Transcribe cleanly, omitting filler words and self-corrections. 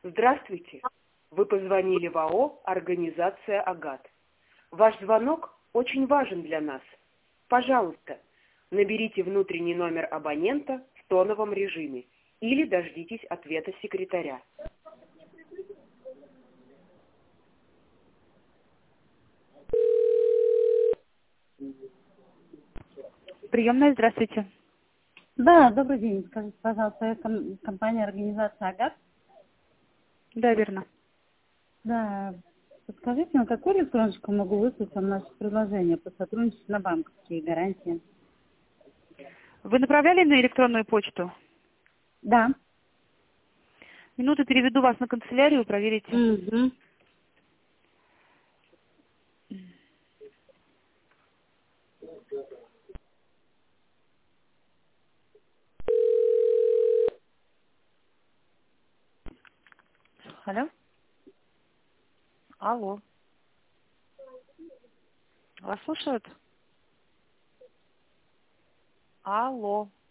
Здравствуйте. Вы позвонили в АО «Организация Агат». Ваш звонок очень важен для нас. Пожалуйста, наберите внутренний номер абонента в тоновом режиме или дождитесь ответа секретаря. Приемная, здравствуйте. Да, добрый день. Скажите, пожалуйста, это компания «Организация Агат». Да, верно. Да. Подскажите, на какую электроночку могу выслать вам наше предложение по сотрудничеству на банковские гарантии? Вы направляли на электронную почту? Да. Минуту переведу вас на канцелярию, проверите. Угу. Алло? Алло. Вас слушают? Алло.